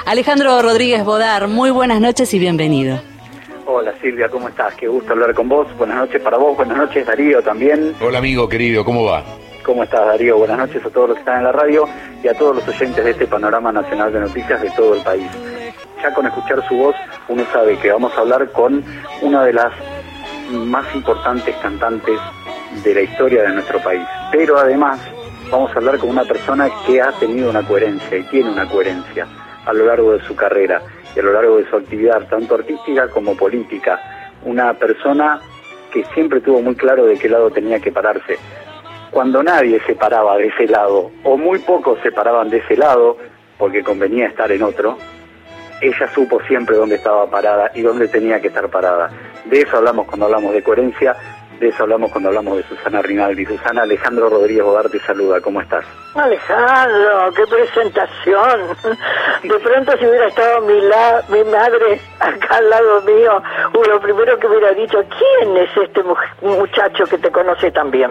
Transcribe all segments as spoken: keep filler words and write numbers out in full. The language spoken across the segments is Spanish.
Alejandro Rodríguez Bodar, muy buenas noches y bienvenido. Hola Silvia, ¿cómo estás? Qué gusto hablar con vos. Buenas noches para vos, buenas noches Darío también. Hola amigo querido, ¿cómo va? ¿Cómo estás Darío? Buenas noches a todos los que están en la radio y a todos los oyentes de este panorama nacional de noticias de todo el país. Ya con escuchar su voz uno sabe que vamos a hablar con una de las más importantes cantantes de la historia de nuestro país. Pero además vamos a hablar con una persona que ha tenido una coherencia y tiene una coherencia a lo largo de su carrera y a lo largo de su actividad, tanto artística como política. Una persona que siempre tuvo muy claro de qué lado tenía que pararse. Cuando nadie se paraba de ese lado, o muy pocos se paraban de ese lado, porque convenía estar en otro, ella supo siempre dónde estaba parada y dónde tenía que estar parada. De eso hablamos cuando hablamos de coherencia, de eso hablamos cuando hablamos de Susana Rinaldi. Susana, Alejandro Rodríguez Bodar te saluda, ¿cómo estás? Alejandro, qué presentación. De pronto si hubiera estado mi, la, mi madre acá al lado mío, lo primero que hubiera dicho, ¿quién es este mu muchacho que te conoce tan bien?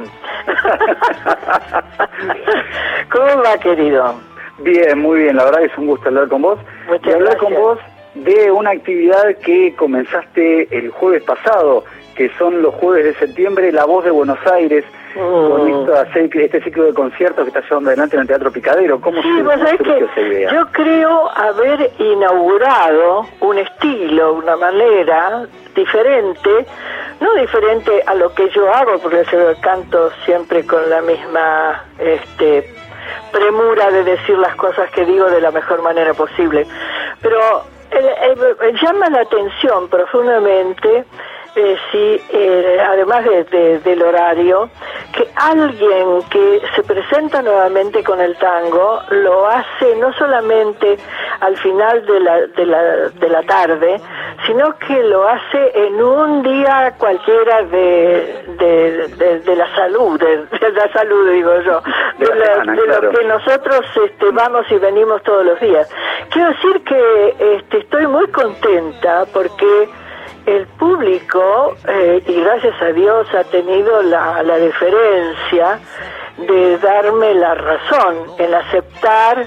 ¿Cómo va, querido? Bien, muy bien, la verdad que es un gusto hablar con vos. Muchas y hablar gracias. con vos de una actividad que comenzaste el jueves pasado, que son los jueves de septiembre, La Voz de Buenos Aires, mm. con esta, este ciclo de conciertos que está llevando adelante en el Teatro Picadero. ¿Cómo sí, vos sabés que esa idea? Yo creo haber inaugurado un estilo, una manera diferente, no diferente a lo que yo hago, porque yo canto siempre con la misma este premura de decir las cosas que digo de la mejor manera posible, pero el, el, el, llama la atención profundamente. Eh, sí, eh, además de, de, del horario, que alguien que se presenta nuevamente con el tango lo hace no solamente al final de la, de la, de la tarde, sino que lo hace en un día cualquiera de, de, de, de la salud, de, de la salud digo yo, de, de, la, semana, de claro. Lo que nosotros este, vamos y venimos todos los días. Quiero decir que este, estoy muy contenta porque el público, eh, y gracias a Dios, ha tenido la, la deferencia de darme la razón en aceptar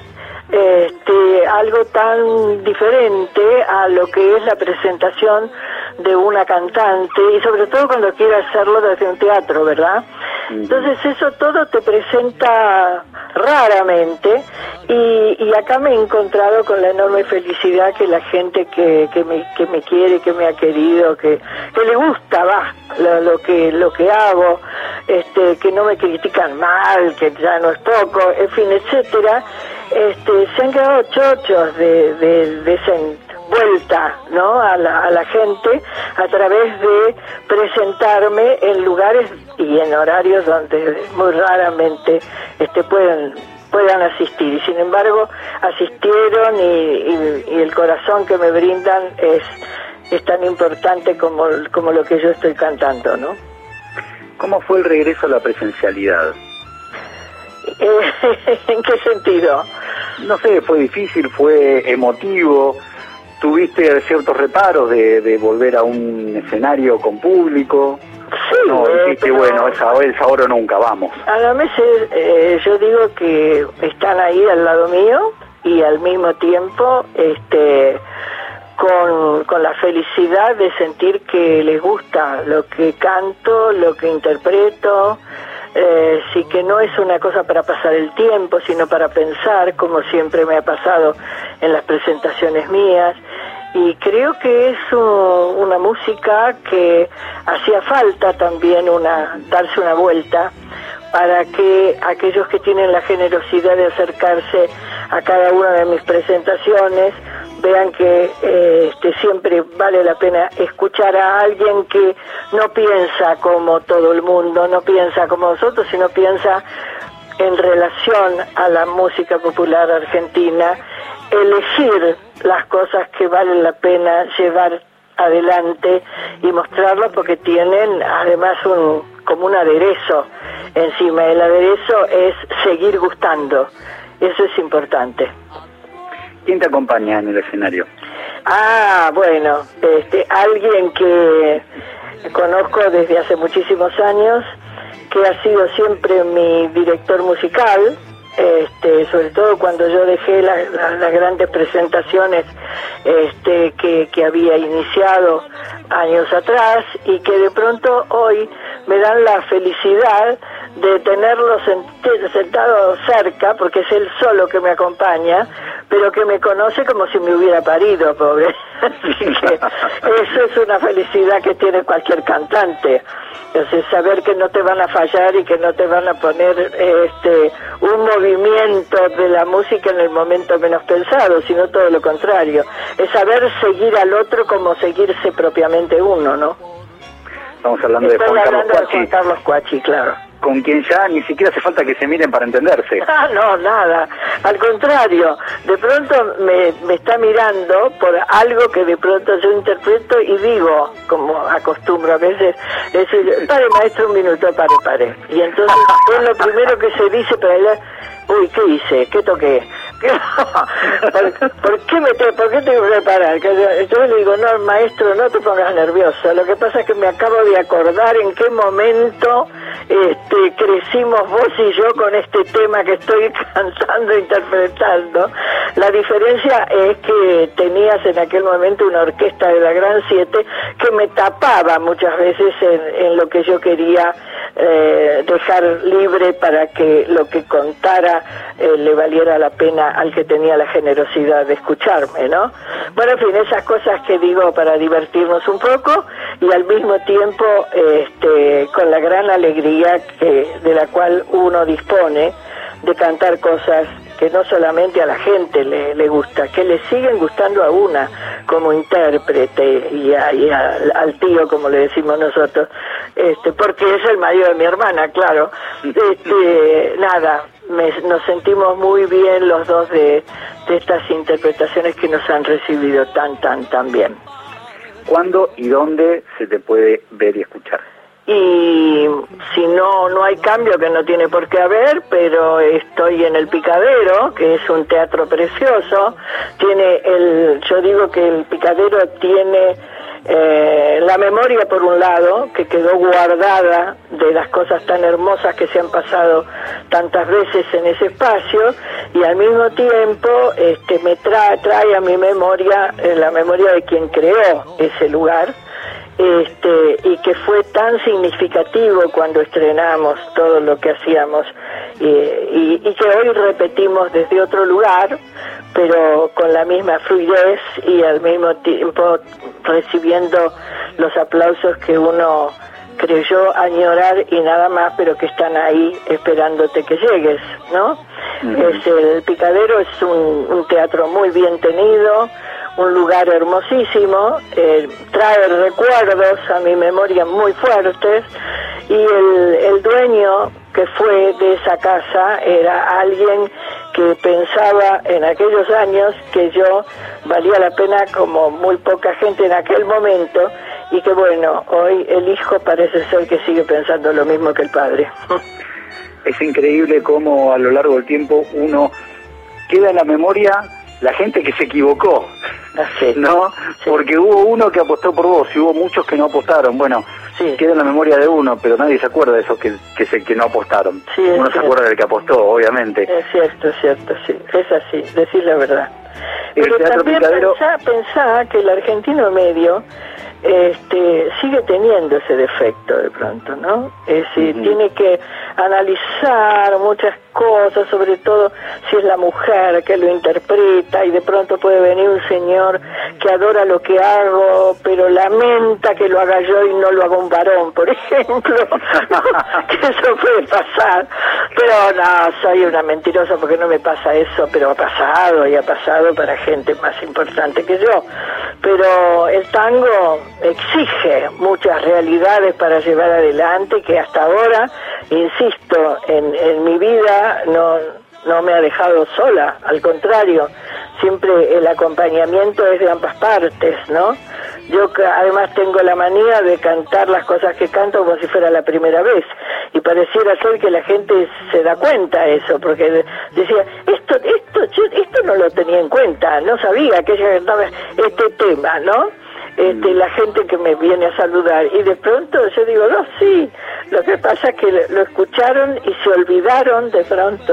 este, algo tan diferente a lo que es la presentación de una cantante, y sobre todo cuando quiere hacerlo desde un teatro, ¿verdad? Entonces eso todo te presenta raramente, y, y acá me he encontrado con la enorme felicidad que la gente que, que, me, que me quiere, que me ha querido, que, que le gusta va lo, lo que lo que hago, este, que no me critican mal, que ya no es poco, en fin, etcétera, este, se han quedado chochos de, de, de esa vuelta, ¿no? a la, a la gente a través de presentarme en lugares y en horarios donde muy raramente este pueden puedan asistir, y sin embargo asistieron, y, y, y el corazón que me brindan es es tan importante como, como lo que yo estoy cantando, ¿no? ¿Cómo fue el regreso a la presencialidad? Eh, ¿En qué sentido? No sé, fue difícil, fue emotivo. ¿Tuviste ciertos reparos de, de volver a un escenario con público? Sí, no, eh, dijiste, pero bueno, es ahora, es ahora o nunca, vamos. A la vez eh, yo digo que están ahí al lado mío, y al mismo tiempo este con, con la felicidad de sentir que les gusta lo que canto, lo que interpreto. Eh, sí, que no es una cosa para pasar el tiempo, sino para pensar, como siempre me ha pasado en las presentaciones mías. Y creo que es un, una música que hacía falta también una darse una vuelta, para que aquellos que tienen la generosidad de acercarse a cada una de mis presentaciones vean que eh, este, siempre vale la pena escuchar a alguien que no piensa como todo el mundo, no piensa como nosotros, sino piensa en relación a la música popular argentina, elegir las cosas que valen la pena llevar adelante y mostrarlo, porque tienen además un como un aderezo encima. El aderezo es seguir gustando, eso es importante. ¿Quién te acompaña en el escenario? Ah, bueno, este, alguien que conozco desde hace muchísimos años, que ha sido siempre mi director musical, que este, sobre todo cuando yo dejé la, la, las grandes presentaciones este, que, que había iniciado años atrás, y que de pronto hoy me dan la felicidad de tenerlo sentado cerca, porque es él solo que me acompaña, pero que me conoce como si me hubiera parido, pobre. Así que eso es una felicidad que tiene cualquier cantante. Entonces, saber que no te van a fallar y que no te van a poner este un movimiento de la música en el momento menos pensado, sino todo lo contrario. Es saber seguir al otro como seguirse propiamente uno, ¿no? Estamos hablando Estoy de Juan hablando Carlos de Juan Carlos Cuachi, claro. Con quien ya ni siquiera hace falta que se miren para entenderse. Ah, no, nada. Al contrario, de pronto me, me está mirando por algo que de pronto yo interpreto y digo, como acostumbro a veces, decir, pare maestro un minuto, pare, pare. Y entonces es lo primero que se dice para él, uy, ¿qué hice? ¿Qué toqué? ¿Por, ¿Por qué me te, por qué tengo que preparar? Yo le digo, no, maestro, no te pongas nervioso. Lo que pasa es que me acabo de acordar en qué momento este, crecimos vos y yo con este tema que estoy cantando, interpretando. La diferencia es que tenías en aquel momento una orquesta de la Gran Siete que me tapaba muchas veces en, en lo que yo quería eh, dejar libre para que lo que contara eh, le valiera la pena al que tenía la generosidad de escucharme, ¿no? Bueno, en fin, esas cosas que digo para divertirnos un poco y al mismo tiempo este, con la gran alegría que de la cual uno dispone de cantar cosas que no solamente a la gente le, le gusta, que le siguen gustando a una como intérprete y, a, y a, al tío, como le decimos nosotros, este, porque es el marido de mi hermana, claro. Este, nada, me, nos sentimos muy bien los dos de, de estas interpretaciones que nos han recibido tan, tan, tan bien. ¿Cuándo y dónde se te puede ver y escuchar? Y si no no hay cambio, que no tiene por qué haber, pero estoy en el Picadero, que es un teatro precioso. Tiene el, yo digo que el Picadero tiene eh, la memoria por un lado, que quedó guardada de las cosas tan hermosas que se han pasado tantas veces en ese espacio, y al mismo tiempo este me trae, trae a mi memoria eh, la memoria de quien creó ese lugar. Este, y que fue tan significativo cuando estrenamos todo lo que hacíamos y, y, y que hoy repetimos desde otro lugar, pero con la misma fluidez y al mismo tiempo recibiendo los aplausos que uno creyó añorar y nada más, pero que están ahí esperándote que llegues, ¿no? Uh-huh. Es el Picadero es un, un teatro muy bien tenido, un lugar hermosísimo, eh, trae recuerdos a mi memoria muy fuertes, y el, el dueño que fue de esa casa era alguien que pensaba en aquellos años que yo valía la pena como muy poca gente en aquel momento, y que bueno, hoy el hijo parece ser que sigue pensando lo mismo que el padre. Es increíble cómo a lo largo del tiempo uno queda en la memoria la gente que se equivocó, sí, ¿no? Sí. Porque hubo uno que apostó por vos y hubo muchos que no apostaron. Bueno, sí, queda en la memoria de uno, pero nadie se acuerda de esos que que, se, que no apostaron. Sí, uno se cierto. acuerda del que apostó, obviamente. Es cierto, es cierto, sí, es así, decir la verdad. El Pero Teatro también Picadero... pensá, pensá que el argentino medio este sigue teniendo ese defecto de pronto, ¿no? Es decir, uh-huh. tiene que analizar muchas cosas, sobre todo si es la mujer que lo interpreta, y de pronto puede venir un señor que adora lo que hago, pero lamenta que lo haga yo y no lo haga un varón, por ejemplo, que eso puede pasar. Pero no, soy una mentirosa porque no me pasa eso, pero ha pasado y ha pasado para gente más importante que yo. Pero el tango exige muchas realidades para llevar adelante, que hasta ahora, insisto, en, en mi vida no, no me ha dejado sola, al contrario, siempre el acompañamiento es de ambas partes, ¿no? Yo además tengo la manía de cantar las cosas que canto como si fuera la primera vez, y pareciera ser que la gente se da cuenta de eso, porque decía, esto esto yo, esto no lo tenía en cuenta, no sabía que ella cantaba este tema, ¿no? Este, la gente que me viene a saludar, y de pronto yo digo, no, sí, lo que pasa es que lo escucharon y se olvidaron de pronto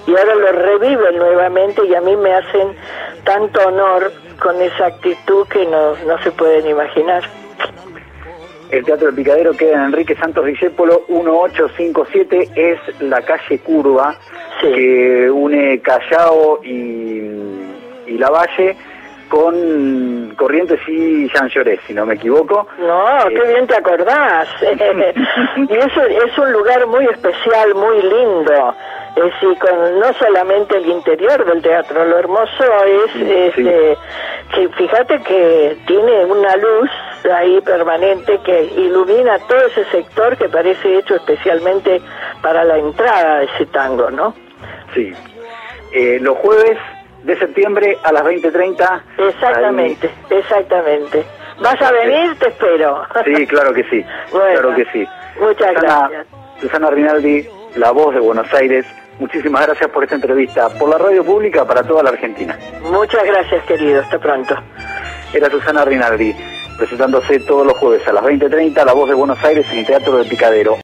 y ahora lo reviven nuevamente y a mí me hacen tanto honor con esa actitud que no, no se pueden imaginar. El Teatro del Picadero queda en Enrique Santos Discépolo dieciocho cincuenta y siete, es la calle curva, sí, que une Callao y, y Lavalle con Corrientes y Jean Llorés, si no me equivoco. No, eh, qué bien te acordás. Y eso es un lugar muy especial, muy lindo. Es decir, con no solamente el interior del teatro, lo hermoso es, sí, es sí. Eh, que fíjate que tiene una luz ahí permanente que ilumina todo ese sector que parece hecho especialmente para la entrada de ese tango, ¿no? Sí. Eh, los jueves de septiembre a las veinte treinta. Exactamente, ahí. exactamente. ¿Vas a venir? Te espero. Sí, claro que sí, bueno, claro que sí. Muchas Susana, gracias. Susana Rinaldi, La Voz de Buenos Aires, muchísimas gracias por esta entrevista, por la radio pública para toda la Argentina. Muchas gracias, querido, hasta pronto. Era Susana Rinaldi, presentándose todos los jueves a las veinte treinta, La Voz de Buenos Aires en el Teatro del Picadero.